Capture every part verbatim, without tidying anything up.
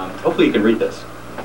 Um, hopefully you can read this.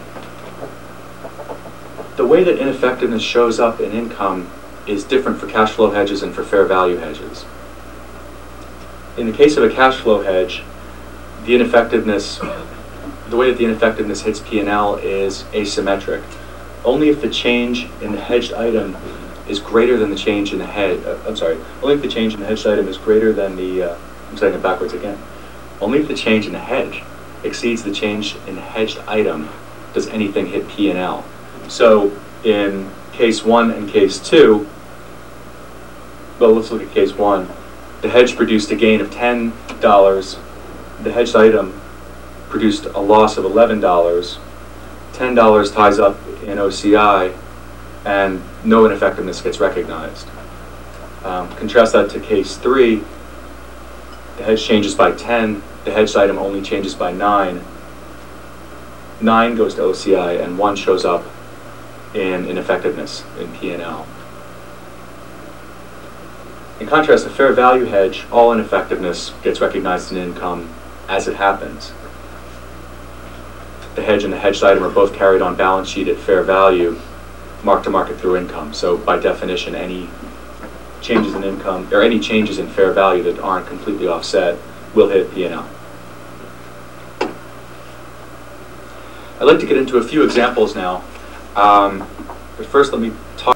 The way that ineffectiveness shows up in income is different for cash flow hedges and for fair value hedges. In the case of a cash flow hedge, the ineffectiveness, the way that the ineffectiveness hits P and L is asymmetric. Only if the change in the hedged item is greater than the change in the hedge, uh, I'm sorry, only if the change in the hedged item is greater than the, uh, I'm saying it backwards again. Only if the change in the hedge exceeds the change in the hedged item does anything hit P and L. So in case one and case two, well, let's look at case one. The hedge produced a gain of ten dollars. The hedged item produced a loss of eleven dollars. ten dollars ties up in O C I, and no ineffectiveness gets recognized. Um, contrast that to case three. The hedge changes by ten. The hedged item only changes by nine. nine goes to O C I, and one shows up in ineffectiveness in P and L. In contrast, a fair value hedge, all ineffectiveness gets recognized in income as it happens. The hedge and the hedged item are both carried on balance sheet at fair value, mark to market through income. So by definition, any changes in income, or any changes in fair value that aren't completely offset will hit P and L. I'd like to get into a few examples now. Um, but first, let me talk